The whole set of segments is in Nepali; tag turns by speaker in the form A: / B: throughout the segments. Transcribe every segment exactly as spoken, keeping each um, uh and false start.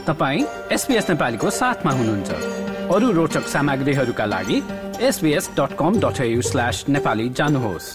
A: तपाईं एसबीएस नेपालीको साथमा हुनुहुन्छ। अरू रोचक सामग्रीहरूका लागि S B S dot com dot A U slash Nepali जानुहोस्।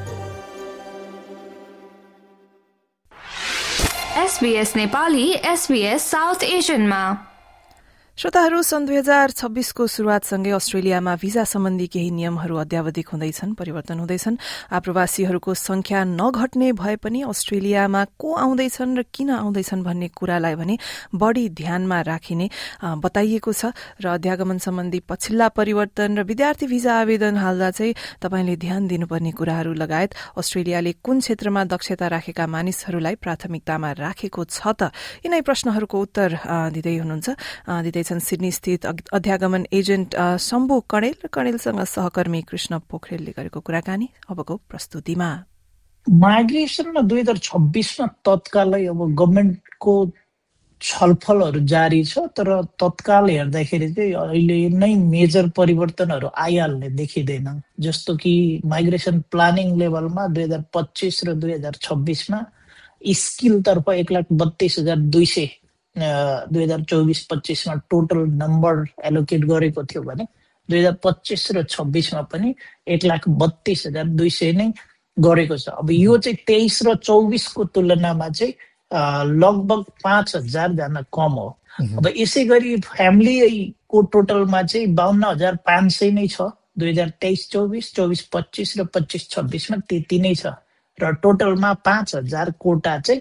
B: एसबीएस नेपाली एसबीएस साउथ एशियनमा।
C: श्रोताहरू, सन् दुई हजार छब्बीसको शुरूआतसँगै अस्ट्रेलियामा भिजा सम्बन्धी केही नियमहरू अध्यावधिक हुँदैछन्, परिवर्तन हुँदैछन्। आप्रवासीहरूको संख्या नघट्ने भए पनि अस्ट्रेलियामा को आउँदैछन् र किन आउँदैछन् भन्ने कुरालाई भने बढ़ी ध्यानमा राखिने बताइएको छ। र अध्यागमन सम्बन्धी पछिल्ला परिवर्तन र विद्यार्थी भिजा आवेदन हाल्दा चाहिँ तपाईले ध्यान दिनुपर्ने कुराहरू लगायत अस्ट्रेलियाले कुन क्षेत्रमा दक्षता राखेका मानिसहरूलाई प्राथमिकतामा राखेको छ त, यिनै प्रश्नहरूको उत्तर दिँदै हुनुहुन्छ दिँदै सिडनी स्थित अध्यागमन एजेन्ट शम्भु कणेल र कणेलसँग सहकर्मी कृष्ण पोखरेलले गरेको कुराकानी अबको प्रस्तुतिमा।
D: माइग्रेसनमा दुई हजार छब्बीसमा तत्कालै अब गभर्मेन्टको छलफलहरू जारी छ, तर तत्काल हेर्दाखेरि चाहिँ अहिले नै मेजर परिवर्तनहरू आइहाल्ने देखिँदैन। जस्तो कि माइग्रेसन प्लानिङ लेभलमा दुई हजार पच्चिस र दुई हजार छब्बीसमा स्किलतर्फ एक लाख बत्तीस हजार दुई सय दुई हजार चौबिस पच्चिसमा टोटल नम्बर एलोकेट गरेको थियो भने दुई हजार पच्चिस र छब्बिसमा पनि एक लाख बत्तीस हजार दुई सय नै गरेको छ। अब यो चाहिँ तेइस र चौबिसको तुलनामा चाहिँ लगभग पाँच हजार जना कम हो। अब यसै गरी फ्यामिलीको टोटलमा चाहिँ बाहन्न हजार पाँच सय नै छ दुई हजार तेइस चौबिस चौबिस पच्चिस र पच्चिस छब्बिसमा त्यति नै छ। र टोटलमा पाँच हजार कोटा चाहिँ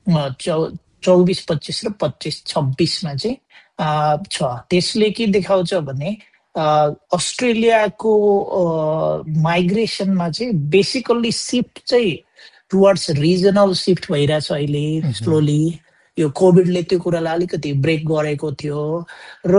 D: चौबिस पच्चिस र पच्चिस छब्बिसमा चाहिँ छ। त्यसले के देखाउँछ भने अस्ट्रेलियाको माइग्रेसनमा चाहिँ बेसिकल्ली सिफ्ट चाहिँ टुवर्ड्स रिजनल सिफ्ट भइरहेछ अहिले स्लोली। यो कोभिडले त्यो कुरालाई अलिकति ब्रेक गरेको थियो र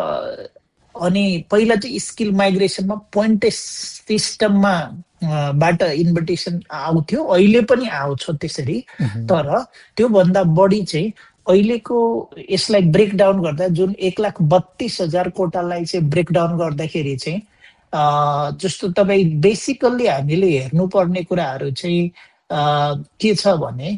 D: अनि पहिला चाहिँ स्किल माइग्रेसनमा पोइन्टेज सिस्टममा बाट इन्भिटेसन आउँथ्यो, अहिले पनि आउँछ त्यसरी। तर त्यो भन्दा बढी चाहिँ अहिलेको यसलाई ब्रेकडाउन गर्दा जुन एक लाख बत्तीस हजार कोटालाई चाहिँ ब्रेकडाउन गर्दाखेरि चाहिँ जस्तो तपाईँ बेसिकल्ली हामीले हेर्नुपर्ने कुराहरू चाहिँ के छ भने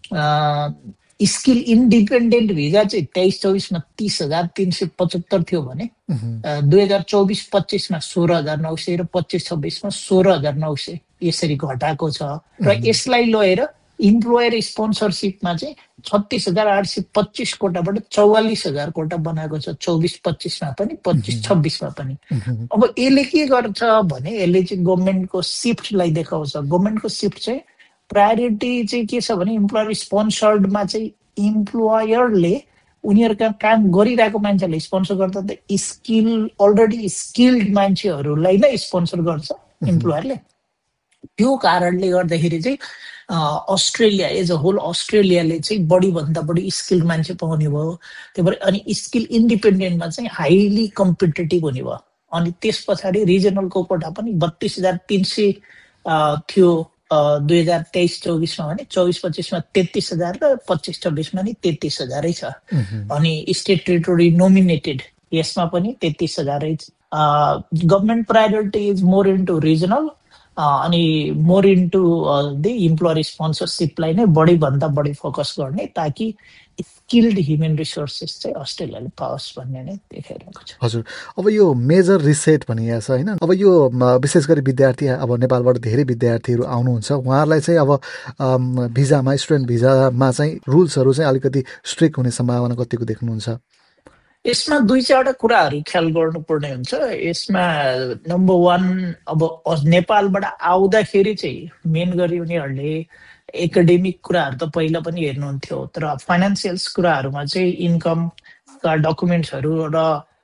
D: स्किल इन्डिपेन्डेन्ट भिजा चाहिँ तेइस चौबिसमा तीस हजार तीन सय पचहत्तर थियो भने दुई हजार चौबिस पच्चिसमा सोह्र हजार नौ सय र पच्चिस छब्बिसमा सोह्र हजार नौ सय यसरी घटाएको छ। र यसलाई लिएर इम्प्लोयर स्पोन्सरसिपमा चाहिँ छत्तिस हजार आठ सय पच्चिस कोटाबाट चौवालिस हजार कोटा बनाएको छ, चौबिस पच्चिसमा पनि पच्चिस छब्बिसमा पनि। अब यसले के गर्छ भने यसले चाहिँ गभर्मेन्टको सिफ्टलाई देखाउँछ। गभर्मेन्टको सिफ्ट चाहिँ प्रायोरिटी चाहिँ के छ भने इम्प्लोयर स्पोन्सर्डमा चाहिँ इम्प्लोयरले उनीहरूका काम गरिरहेको मान्छेलाई स्पोन्सर गर्दा त स्किल अलरेडी स्किल्ड मान्छेहरूलाई नै स्पोन्सर गर्छ इम्प्लोयरले। त्यो कारणले गर्दाखेरि चाहिँ अस्ट्रेलिया एज अ होल अस्ट्रेलियाले चाहिँ बढी भन्दा बढी स्किल्ड मान्छे पाउने भयो। त्यही भएर अनि स्किल इन्डिपेन्डेन्टमा चाहिँ हाइली कम्पिटेटिभ हुने भयो। अनि त्यस पछाडि रिजनलको कोटा पनि बत्तीस हजार तिन सय थियो दुई हजार तेइस चौबिसमा भने चौबिस पच्चिसमा तेत्तिस हजार र पच्चिस छब्बिसमा नि तेत्तिस हजारै छ। अनि स्टेट टेरिटोरी नोमिनेटेड यसमा पनि तेत्तिस हजारै छ। Government priority is more into regional अनि मोर इन्टु द इम्प्लोयर स्पोन्सरसिपलाई नै बढी भन्दा बढी फोकस गर्ने ताकि स्किल्ड ह्युमन रिसोर्सेस चाहिँ अस्ट्रेलियाले पाओस् भन्ने नै देखाइरहेको छ।
E: हजुर, अब यो मेजर रिसेट भनिएको छ होइन। अब यो विशेष गरी विद्यार्थी अब नेपालबाट धेरै विद्यार्थीहरू आउनुहुन्छ, उहाँहरूलाई चाहिँ अब भिजामा स्टुडेन्ट भिजामा चाहिँ रुल्सहरू चाहिँ अलिकति स्ट्रिक्ट हुने सम्भावना कतिको देख्नुहुन्छ?
D: यसमा दुई चारवटा कुराहरू ख्याल गर्नुपर्ने हुन्छ। यसमा नम्बर वान, अब नेपालबाट आउँदाखेरि चाहिँ मेन गरी उनीहरूले एकाडेमिक कुराहरू त पहिला पनि हेर्नुहुन्थ्यो, तर फाइनेन्सियल्स कुराहरूमा चाहिँ इन्कमका डकुमेन्ट्सहरू र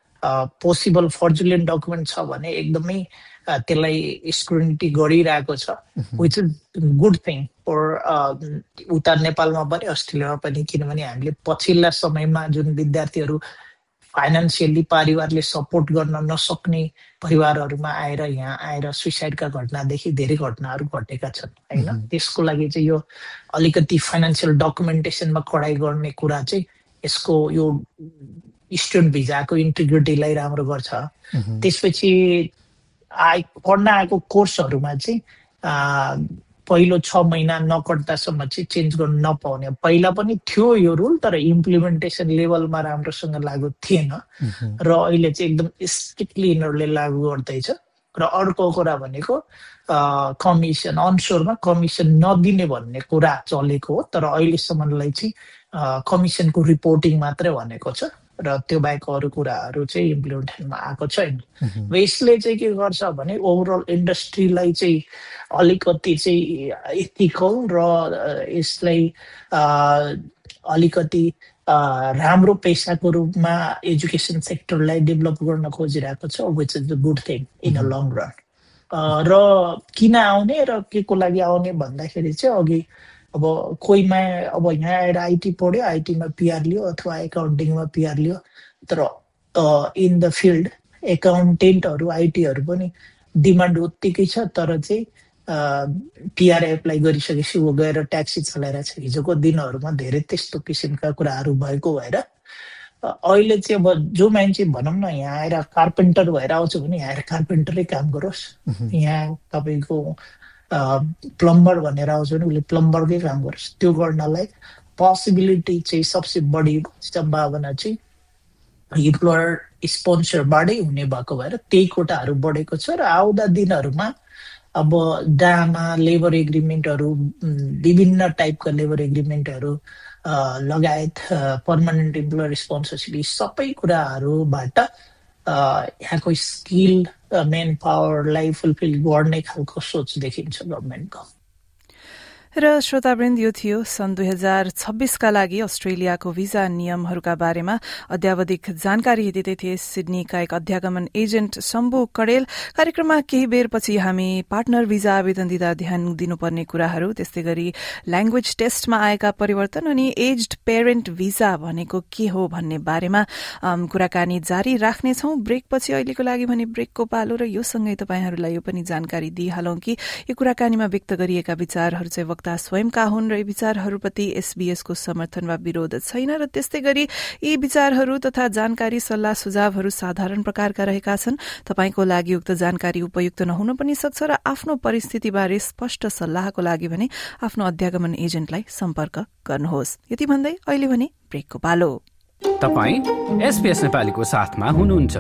D: पोसिबल फर्जुलेन्ट डकुमेन्ट छ भने एकदमै त्यसलाई स्क्रुटिनी गरिरहेको छ, which is good thing for उता नेपालमा पनि अस्ट्रेलियामा पनि। किनभने हामीले पछिल्ला समयमा जुन विद्यार्थीहरू फाइनेन्सियली परिवारले सपोर्ट गर्न नसक्ने परिवारहरूमा आएर यहाँ आएर सुइसाइडका घटनादेखि धेरै घटनाहरू घटेका छन् होइन। त्यसको लागि चाहिँ यो अलिकति फाइनेन्सियल डकुमेन्टेसनमा कडाइ गर्ने कुरा चाहिँ यसको यो स्टुडेन्ट भिजाको इन्टिग्रिटीलाई राम्रो गर्छ। त्यसपछि आइ पढ्न आएको कोर्सहरूमा चाहिँ पहिलो छ महिना नकट्दासम्म चाहिँ चेन्ज गर्न नपाउने। पहिला पनि थियो यो रुल, तर इम्प्लिमेन्टेसन लेभलमा राम्रोसँग लागू थिएन र अहिले चाहिँ एकदम स्ट्रिक्टली यिनीहरूले लागू गर्दैछ। र अर्को कुरा भनेको कमिसन, अनसोरमा कमिसन नदिने भन्ने कुरा चलेको हो, तर अहिलेसम्मलाई चाहिँ कमिसनको रिपोर्टिङ मात्रै भनेको छ र त्यो बाहेक अरू कुराहरू चाहिँ इम्प्लिमेन्टेसनमा आएको छैन। यसले चाहिँ के गर्छ भने ओभरअल इन्डस्ट्रीलाई चाहिँ अलिकति चाहिँ इथिकल र यसलाई अलिकति राम्रो पेसाको रूपमा एजुकेसन सेक्टरलाई डेभलप गर्न खोजिरहेको छ, which is the good thing in a long run. र किन आउने र के को लागि आउने भन्दाखेरि चाहिँ अघि अब कोहीमा अब यहाँ आएर आइटी पढ्यो, आइटीमा पिआर लियो अथवा एकाउन्टिङमा पिआर लियो, तर इन द फिल्ड एकाउन्टेन्टहरू आइटीहरू पनि डिमान्ड उत्तिकै छ, तर चाहिँ पिआर एप्लाई गरिसकेपछि ऊ गएर ट्याक्सी चलाइरहेको छ। हिजोको दिनहरूमा धेरै त्यस्तो किसिमका कुराहरू भएको भएर अहिले चाहिँ अब जो मान्छे भनौँ न यहाँ आएर कार्पेन्टर भएर आउँछ भने यहाँ आएर कार्पेन्टरै काम गरोस्, यहाँ तपाईँको प्लम्बर भनेर आउँछ भने उसले प्लम्बरकै काम गरोस्। त्यो गर्नलाई पोसिबिलिटी चाहिँ सबसे बढी सम्भावना चाहिँ इम्प्लोयर स्पोन्सरबाटै हुने भएको भएर त्यही कोटाहरू बढेको छ। र आउँदा दिनहरूमा अब डामा लेबर एग्रिमेन्टहरू, विभिन्न टाइपका लेबर एग्रिमेन्टहरू लगायत पर्मानेन्ट इम्प्लोयर स्पोन्सरसिप, सबै कुराहरूबाट यहाँको स्किल मेन पावरलाई फुलफिल गर्ने खालको सोच देखिन्छ गभर्मेन्टको।
C: र श्रोतावृन्द, यो थियो सन् दुई हजार छब्बीसका लागि अस्ट्रेलियाको भिजा नियमहरूका बारेमा अद्यावधिक जानकारी दिँदै थिए सिडनीका एक अध्यागमन एजेन्ट शम्भु कडेल। कार्यक्रममा केही बेरपछि हामी पार्टनर भिजा आवेदन दिँदा ध्यान दिनुपर्ने कुराहरू, त्यस्तै गरी ल्याङ्ग्वेज टेस्टमा आएका परिवर्तन अनि एज्ड पेरेन्ट भिजा भनेको के हो भन्ने बारेमा कुराकानी जारी राख्नेछौं। ब्रेकपछि अहिलेको लागि भने ब्रेकको पालो र यो सँगै तपाईहरूलाई यो पनि जानकारी दिइहालौं कि यो कुराकानीमा व्यक्त गरिएका विचारहरू चाहिँ वक्ता स्वयंका हुन् र यी विचारहरूप्रति एसबीएसको समर्थन वा विरोध छैन र त्यस्तै गरी यी विचारहरू तथा जानकारी सल्लाह सुझावहरू साधारण प्रकारका रहेका छन्। तपाईको लागि उक्त जानकारी उपयुक्त नहुन पनि सक्छ र आफ्नो परिस्थितिबारे स्पष्ट सल्लाहको लागि भने आफ्नो अध्यागमन एजेन्टलाई सम्पर्क गर्नुहोस्। यति भन्दै अहिले भने ब्रेकको पालो।
A: तपाई एसबीएस नेपालीको साथमा हुनुहुन्छ।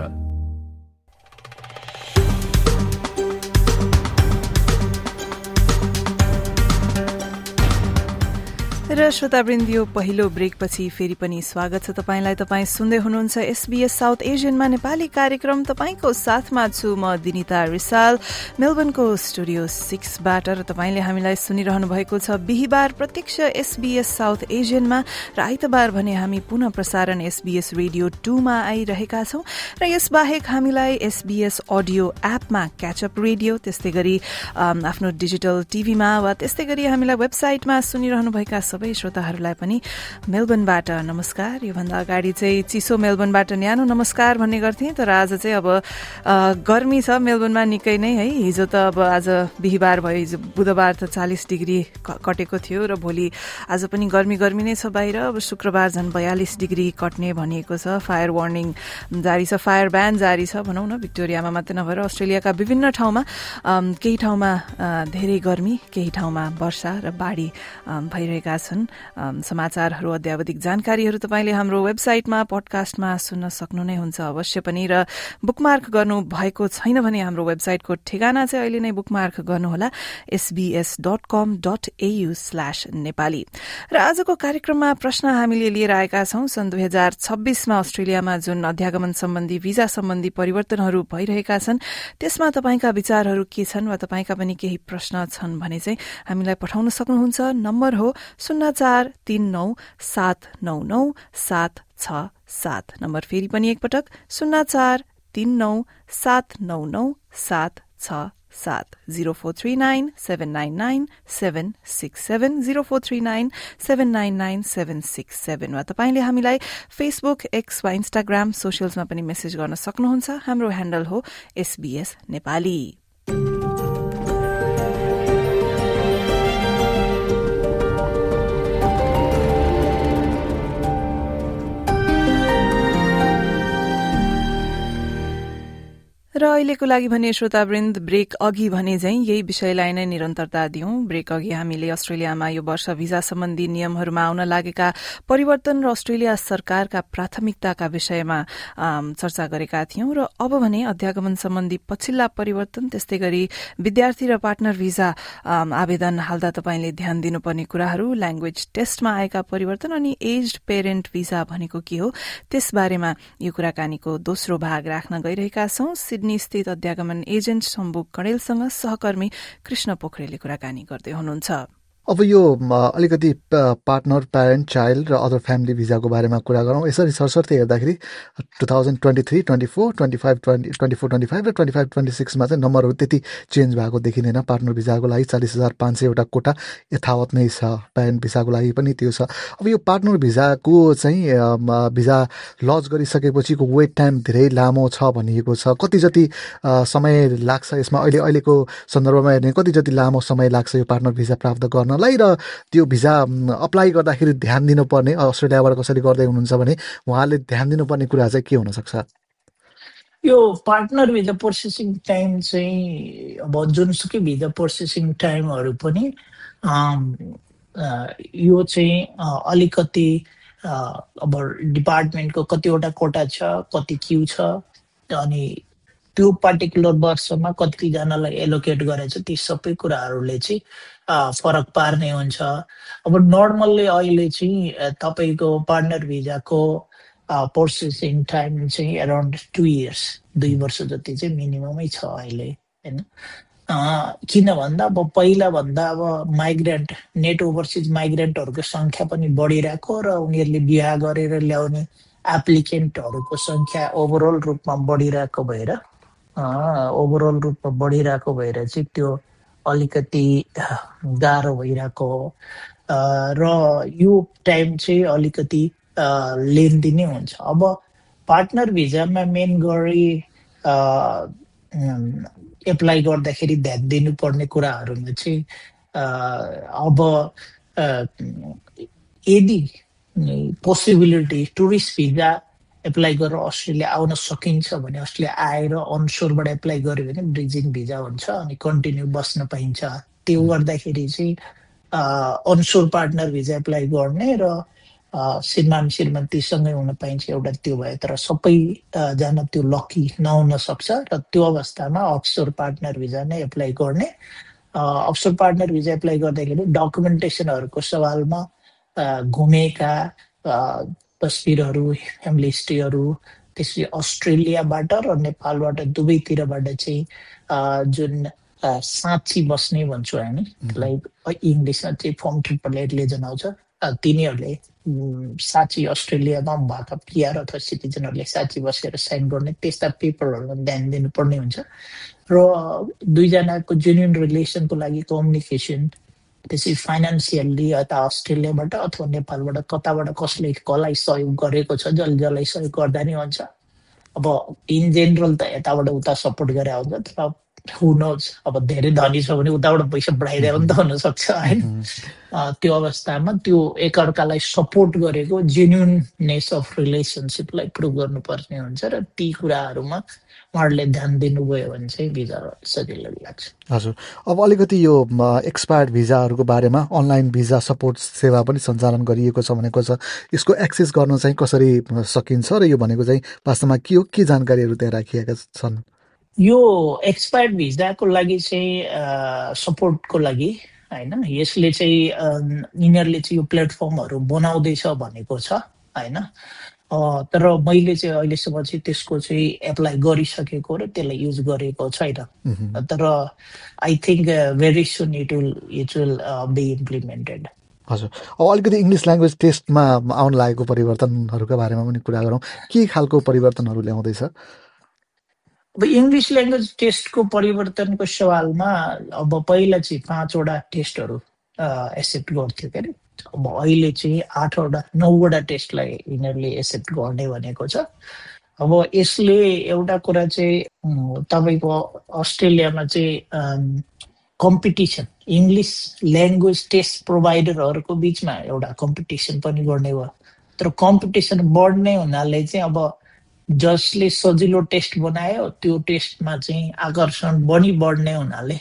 C: र श्रोतावृन्द, यो पहिलो ब्रेकपछि फेरि पनि स्वागत छ तपाईलाई। तपाईँ सुन्दै हुनुहुन्छ एसबीएस साउथ एशियनमा नेपाली कार्यक्रम। तपाईको साथमा छु म दिनिता रिसाल मेलबर्नको स्टुडियो सिक्सबाट र तपाईले हामीलाई सुनिरहनु भएको छ बिहिबार प्रत्यक्ष एसबीएस साउथ एशियनमा र आइतबार भने हामी पुनः प्रसारण एसबीएस रेडियो टूमा आइरहेका छौं र यसबाहेक हामीलाई एसबीएस अडियो एपमा क्याचअप रेडियो, त्यस्तै गरी आफ्नो डिजिटल टिभीमा वा त्यस्तै गरी हामीलाई वेबसाइटमा सुनिरहनुभएका सबै श्रोताहरूलाई पनि मेलबर्नबाट नमस्कार। योभन्दा अगाडि चाहिँ चिसो मेलबर्नबाट न्यानो नमस्कार भन्ने गर्थेँ, तर आज चाहिँ अब गर्मी छ मेलबर्नमा निकै नै है। हिजो त अब आज बिहिबार भयो, हिजो बुधबार त चालिस डिग्री कटेको थियो र भोलि आज पनि गर्मी गर्मी नै छ बाहिर। अब शुक्रबार झन् बयालिस डिग्री कट्ने भनिएको छ। फायर वार्निङ जारी छ, फायर ब्यान जारी छ भनौँ न। भिक्टोरियामा मात्रै नभएर अस्ट्रेलियाका विभिन्न ठाउँमा केही ठाउँमा धेरै गर्मी, केही ठाउँमा वर्षा र बाढी भइरहेका छन्। समाचारहरू, अद्यावधिक जानकारीहरू तपाईँले हाम्रो वेबसाइटमा पडकास्टमा सुन्न सक्नु नै हुन्छ अवश्य पनि। र बुकमार्क गर्नु भएको छैन भने हाम्रो वेबसाइटको ठेगाना चाहिँ अहिले नै बुकमार्क गर्नुहोला, SBS dot com dot AU slash Nepali. र आजको कार्यक्रममा प्रश्न हामीले लिएर आएका छौं। सन् दुई हजार छब्बीसमा अस्ट्रेलियामा जुन अध्यागमन सम्बन्धी भिजा सम्बन्धी परिवर्तनहरू भइरहेका छन् त्यसमा तपाईँका विचारहरू के छन् वा तपाईँका पनि केही प्रश्न छन् भने चाहिँ हामीलाई पठाउन सक्नुहुन्छ। नम्बर हो शून्य चार तीन नौ सात नौ नौ सात छ सात। नम्बर फेरि पनि एकपटक शून्य चार तीन नौ सात नौ नौ सात छ सात। Zero four three nine seven nine nine seven six seven zero four three nine seven nine nine seven six seven वा तपाईँले हामीलाई फेसबुक, एक्स वा इन्स्टाग्राम सोसियल्समा पनि मेसेज गर्न सक्नुहुन्छ। हाम्रो ह्यान्डल हो एसबीएस नेपाली। र अहिलेको लागि भने श्रोतावृन्द ब्रेक अघि भने चाहिँ यही विषयलाई नै निरन्तरता दिउँ। ब्रेक अघि हामीले अस्ट्रेलियामा यो वर्ष भिजा सम्बन्धी नियमहरूमा आउन लागेका परिवर्तन र अस्ट्रेलिया सरकारका प्राथमिकताका विषयमा चर्चा गरेका थियौं र अब भने अध्यागमन सम्बन्धी पछिल्ला परिवर्तन, त्यस्तै गरी विद्यार्थी र पार्टनर भिजा आवेदन हाल्दा तपाईले ध्यान दिनुपर्ने कुराहरू, ल्याङ्ग्वेज टेस्टमा आएका परिवर्तन अनि एज्ड पेरेन्ट भिजा भनेको के हो त्यसबारेमा यो कुराकानीको दोस्रो भाग राख्न गइरहेका छौं। सिडनी स्थित अध्यागमन एजेन्ट शम्भु कणेलसँग सहकर्मी कृष्ण पोखरेलले कुराकानी गर्दै हुनुहुन्छ।
E: अब यो अलिकति पार्टनर, प्यारेन्ट, चाइल्ड र अदर फ्यामिली भिजाको बारेमा कुरा गरौँ। यसरी सरसर्ती हेर्दाखेरि two thousand twenty three twenty four twenty five twenty twenty four twenty five र ट्वेन्टी फाइभ ट्वेन्टी सिक्समा चाहिँ नम्बरहरू त्यति चेन्ज भएको देखिँदैन। पार्टनर भिजाको लागि चालिस हजार पाँच सय एउटा कोटा यथावत नै छ, प्यारेन्ट भिजाको लागि पनि त्यो छ। अब यो पार्टनर भिजाको चाहिँ भिजा लज गरिसकेपछिको वेट टाइम धेरै लामो छ भनिएको छ। कति जति समय लाग्छ यसमा, अहिले अहिलेको सन्दर्भमा हेर्ने कति जति लामो समय लाग्छ यो पार्टनर भिजा प्राप्त गर्न लाई र त्यो भिजा अप्लाई गर्दाखेरि ध्यान दिनुपर्ने, अस्ट्रेलियाबाट कसरी गर्दै हुनुहुन्छ भने उहाँले ध्यान दिनुपर्ने कुरा चाहिँ के हुन सक्छ?
D: यो पार्टनर भिजा प्रोसेसिङ टाइम चाहिँ अब जुनसुकै भिजा प्रोसेसिङ टाइमहरू पनि यो चाहिँ अलिकति अब डिपार्टमेन्टको कतिवटा कोटा छ, कति क्यू छ, अनि त्यो पार्टिकुलर वर्षमा कतिजनालाई एलोकेट गरेछ, ती सबै कुराहरूले चाहिँ फरक पार्ने हुन्छ। अब नर्मल्ली अहिले चाहिँ तपाईँको पार्टनर भिजाको प्रोसेसिङ टाइम चाहिँ एराउन्ड टु इयर्स दुई वर्ष जति चाहिँ मिनिममै छ अहिले, होइन? किन भन्दा अब पहिला भन्दा अब माइग्रेन्ट, नेट ओभरसिज माइग्रेन्टहरूको सङ्ख्या पनि बढिरहेको र उनीहरूले बिहा गरेर ल्याउने एप्लिकेन्टहरूको सङ्ख्या ओभरअल रूपमा बढिरहेको भएर ओभरअल रूपमा बढिरहेको भएर चाहिँ त्यो अलिकति गाह्रो भइरहेको र यो टाइम चाहिँ अलिकति लेन्दी नै हुन्छ। अब पार्टनर भिजामा मेन गरी एप्लाई गर्दाखेरि ध्यान दिनुपर्ने कुराहरूमा चाहिँ अब यदि पोसिबिलिटी टुरिस्ट भिजा एप्लाई गरेर अस्ट्रेलिया आउन सकिन्छ भने अस्ट्रेलिया आएर अनसोरबाट एप्लाई गर्यो भने ब्रिजिङ भिजा हुन्छ अनि कन्टिन्यू बस्न पाइन्छ। त्यो गर्दाखेरि चाहिँ अनसोर पार्टनर भिजा एप्लाई गर्ने र श्रीमान श्रीमतीसँगै हुन पाइन्छ एउटा त्यो भयो। तर सबैजना त्यो लकी नहुन सक्छ र त्यो अवस्थामा अफसोर पार्टनर भिजा नै एप्लाई गर्ने। अफसोर पार्टनर भिजा एप्लाई गर्दाखेरि डकुमेन्टेसनहरूको सवालमा घुमेका तस्बिरहरू, फ्यामिली हिस्ट्रीहरू, त्यसपछि अस्ट्रेलियाबाट र नेपालबाट दुवैतिरबाट चाहिँ जुन साँची बस्ने भन्छौँ हामी, लाइक इङ्ग्लिसमा चाहिँ फर्म ट्रिपल एट लेजन आउँछ, तिनीहरूले साँची अस्ट्रेलियामा भएका पिआर अथवा सिटिजनहरूले साँची बसेर साइन गर्ने त्यस्ता पेपरहरूमा ध्यान दिनुपर्ने हुन्छ। र दुईजनाको जेन्युन रिलेसनको लागि कम्युनिकेसन, त्यसै फाइनेन्सियल्ली यता अस्ट्रेलियाबाट अथवा नेपालबाट कताबाट कसले कसलाई सहयोग गरेको छ, जसले जसलाई सहयोग गर्दा नै हुन्छ। अब इन जेनरल त यताबाट उता सपोर्ट गरेर आउँछ, तर हु नोज, अब धेरै धनी छ भने उताबाट पैसा बढाइदिएर पनि त हुनसक्छ, होइन? त्यो अवस्थामा त्यो एकअर्कालाई सपोर्ट गरेको जेन्युननेस अफ रिलेसनसिपलाई प्रुभ गर्नुपर्ने हुन्छ र ती कुराहरूमा उहाँहरूले ध्यान दिनुभयो भने चाहिँ भिजा सजिलो लाग्छ।
E: हजुर, अब अलिकति यो एक्सपायर्ड भिजाहरूको बारेमा अनलाइन भिजा सपोर्ट सेवा पनि सञ्चालन गरिएको छ भनेको छ। यसको एक्सेस गर्न चाहिँ कसरी सकिन्छ र यो भनेको चाहिँ वास्तवमा के हो, के जानकारीहरू त्यहाँ राखिएका छन्?
D: यो एक्सपायर्ड भिजाको लागि चाहिँ सपोर्टको लागि होइन, यसले चाहिँ यिनीहरूले चाहिँ यो प्लेटफर्महरू बनाउँदैछ भनेको छ, होइन? तर मैले चाहिँ अहिलेसम्म चाहिँ त्यसको चाहिँ एप्लाई गरिसकेको र त्यसलाई युज गरेको छैन। तर I think very soon it will it will be implemented.
E: हजुर, अब अलिकति इङ्ग्लिस ल्याङ्ग्वेज टेस्टमा आउन लागेको परिवर्तनहरूको बारेमा पनि कुरा गरौँ। के खालको परिवर्तनहरू ल्याउँदैछ?
D: अब इङ्ग्लिस ल्याङ्ग्वेज टेस्टको परिवर्तनको सवालमा अब पहिला चाहिँ पाँचवटा टेस्टहरू एक्सेप्ट गर्थ्यो के अरे, अब अहिले चाहिँ आठवटा नौवटा टेस्टलाई यिनीहरूले एक्सेप्ट गर्ने भनेको छ। अब यसले एउटा कुरा चाहिँ तपाईँको अस्ट्रेलियामा चाहिँ कम्पिटिसन, इङ्ग्लिस ल्याङ्ग्वेज टेस्ट प्रोभाइडरहरूको बिचमा एउटा कम्पिटिसन पनि गर्ने भयो। तर कम्पिटिसन बढ्ने हुनाले चाहिँ अब जसले सजिलो टेस्ट बनायो त्यो टेस्टमा चाहिँ आकर्षण बढी बढ्ने हुनाले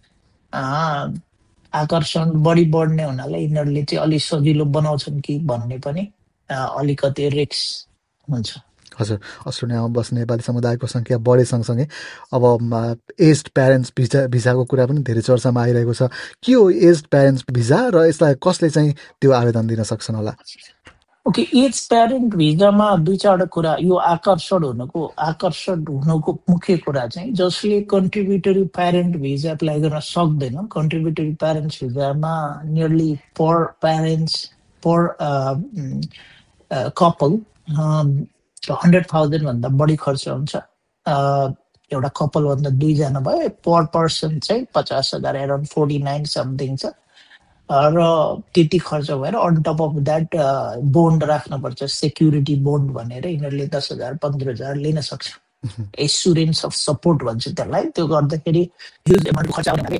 D: आकर्षण बढी बढ्ने हुनाले यिनीहरूले चाहिँ अलिक सजिलो बनाउँछन् कि भन्ने पनि अलिकति रिस्क हुन्छ।
E: हजुर, अस्ट्रेलियामा बस्ने नेपाली समुदायको सङ्ख्या बढे सँगसँगै अब एज्ड प्यारेन्ट्स भिजा भिजाको कुरा पनि धेरै चर्चामा आइरहेको छ। के हो एज्ड प्यारेन्ट्स भिजा र यसलाई कसले चाहिँ त्यो आवेदन दिन सक्छन् होला?
D: ओके, एज प्यारेन्ट भिजामा दुई चारवटा कुरा, यो आकर्षण हुनुको आकर्षण हुनुको मुख्य कुरा चाहिँ जसले कन्ट्रिब्युटरी प्यारेन्ट भिजा एप्लाई गर्न सक्दैन, कन्ट्रिब्युटरी प्यारेन्ट्स भिजामा nearly per parents per couple hundred thousand भन्दा बढी खर्च हुन्छ। एउटा कपल भन्दा दुईजना भयो, पर पर्सन चाहिँ पचास हजार एराउन्ड फोर्टी नाइन समथिङ छ र त्यति खर्च भएर on top of that bond राख्नुपर्छ, सेक्युरिटी बोन्ड भनेर यिनीहरूले दस हजार पन्ध्र हजार लिन सक्छ। एस्युरेन्स अफ सपोर्ट भन्छ त्यसलाई। त्यो गर्दाखेरि ह्युज एमाउन्ट खर्च आउने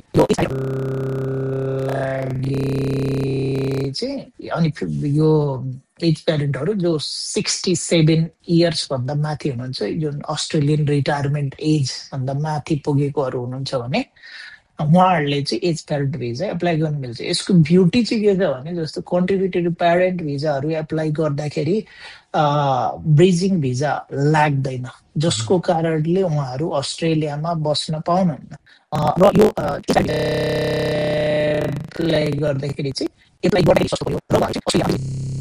D: चाहिँ अनि यो एज प्यारेन्टहरू जो सिक्सटी सेभेन इयर्स भन्दा माथि हुनुहुन्छ, जुन अस्ट्रेलियन रिटायरमेन्ट एज भन्दा माथि पुगेकोहरू हुनुहुन्छ भने उहाँहरूले चाहिँ एज प्यारेन्ट भिजा एप्लाई गर्नु मिल्छ। यसको ब्युटी चाहिँ के छ भने जस्तो कन्ट्रिब्युटरी प्यारेन्ट भिजाहरू एप्लाई गर्दाखेरि ब्रिजिङ भिजा लाग्दैन, जसको कारणले उहाँहरू अस्ट्रेलियामा बस्न पाउनुहुन्न। र यो एप्लाई गर्दाखेरि चाहिँ एप्लाई गर्दाखेरि सस्तो भयो र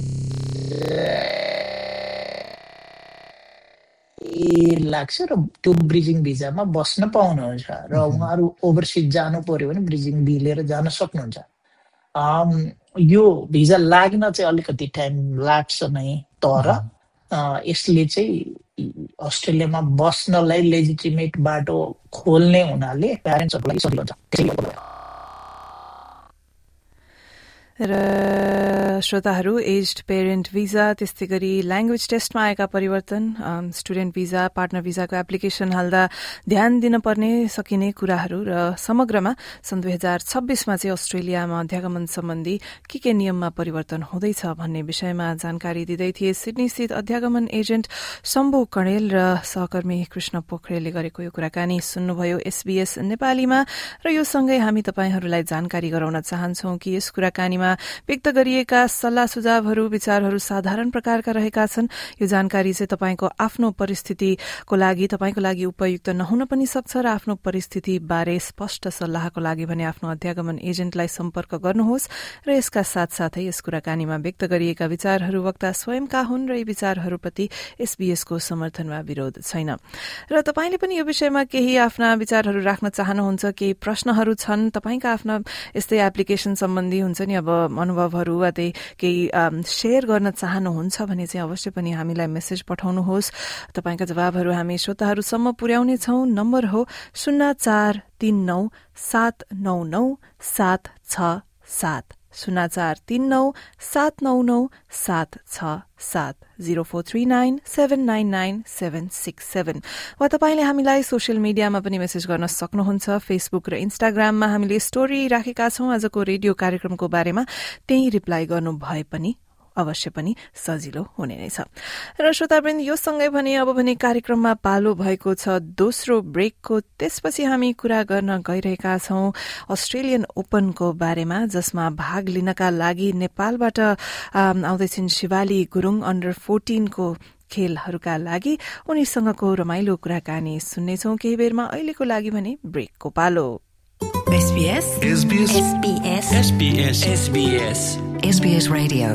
D: लाग्छ र त्यो ब्रिजिङ भिजामा बस्न पाउनुहुन्छ र उहाँहरू ओभरसिज जानु पर्यो भने ब्रिजिङ बी लिएर जान सक्नुहुन्छ। यो भिजा लाग्न चाहिँ अलिकति टाइम लाग्छ नै, तर यसले चाहिँ अस्ट्रेलियामा बस्नलाई लेजिटिमेट बाटो खोल्ने हुनाले प्यारेन्ट्सहरूलाई सजिलो हुन्छ।
C: र श्रोताहरू, एज्ड पेरेन्ट भिजा, त्यस्तै गरी ल्याङ्ग्वेज टेस्टमा आएका परिवर्तन, स्टुडेन्ट भिजा, पार्टनर भिजाको एप्लिकेसन हाल्दा ध्यान दिनपर्ने सकिने कुराहरू र समग्रमा सन् दुई हजार छब्बीसमा चाहिँ अस्ट्रेलियामा अध्यागमन सम्बन्धी के के नियममा परिवर्तन हुँदैछ भन्ने विषयमा जानकारी दिँदै थिए सिडनी स्थित अध्यागमन एजेन्ट शम्भु कणेल र सहकर्मी कृष्ण पोखरेलले गरेको यो कुराकानी सुन्नुभयो एसबीएस नेपालीमा। र यो सँगै हामी तपाईहरूलाई जानकारी गराउन चाहन्छौं कि यस कुराकानीमा व्यक्त गरिएका सल्लाह सुझावहरू विचारहरू साधारण प्रकारका रहेका छन्। यो जानकारी चाहिँ तपाईको आफ्नो परिस्थितिको लागि तपाईको लागि उपयुक्त नहुन पनि सक्छ र आफ्नो परिस्थिति बारे स्पष्ट सल्लाहको लागि भने आफ्नो अध्यागमन एजेन्टलाई सम्पर्क गर्नुहोस्। र यसका साथसाथै यस कुराकानीमा व्यक्त गरिएका विचारहरू वक्ता स्वयंका हुन् र यी विचारहरूप्रति एसबीएसको समर्थनमा विरोध छैन। र तपाईले पनि यो विषयमा केही आफ्ना विचारहरू राख्न चाहनुहुन्छ, केही प्रश्नहरू छन्, तपाईका आफ्ना यस्तै एप्लिकेसन सम्बन्धी हुन्छ नि, अब अनुभवहरू वा त्यही केही शेयर गर्न चाहनुहुन्छ भने चाहिँ अवश्य पनि हामीलाई मेसेज पठाउनुहोस्। तपाईका जवाबहरू हामी श्रोताहरूसम्म पुर्याउनेछौं। नम्बर हो शून्य चार तीन नौ सात नौ नौ सात छ सात शून्य चार तीन नौ सात नौ नौ सात छ सात zero four three nine seven nine nine seven six seven वा तपाईले हामीलाई सोसियल मिडियामा पनि मेसेज गर्न सक्नुहुन्छ। फेसबुक र इन्स्टाग्राममा हामीले स्टोरी राखेका छौं आजको रेडियो कार्यक्रमको बारेमा, त्यही रिप्लाई गर्नु भए पनि अवश्य पनि सजिलो हुने नै छ। र श्रोतावृन्द, यो सँगै भने अब भने कार्यक्रममा पालो भएको छ दोस्रो ब्रेकको। त्यसपछि हामी कुरा गर्न गइरहेका छौं अस्ट्रेलियन ओपनको बारेमा, जसमा भाग लिनका लागि नेपालबाट आउँदैछिन् शिवाली गुरुङ अन्डर फोर्टिनको खेलहरूका लागि। उनीसँगको रमाइलो कुराकानी सुन्नेछौं केही बेरमा। अहिलेको लागि भने ब्रेकको पालो।
F: SBS SBS SBS SBS SBS SBS radio.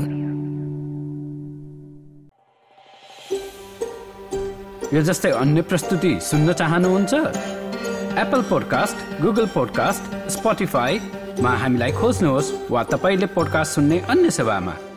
A: यो जस्तै अन्य प्रस्तुति सुन्न चाहनुहुन्छ? एप्पल पोडकास्ट, गुगल पोडकास्ट, स्पोटिफाईमा हामीलाई खोज्नुहोस् वा तपाईले पोडकास्ट सुन्ने अन्य सेवामा।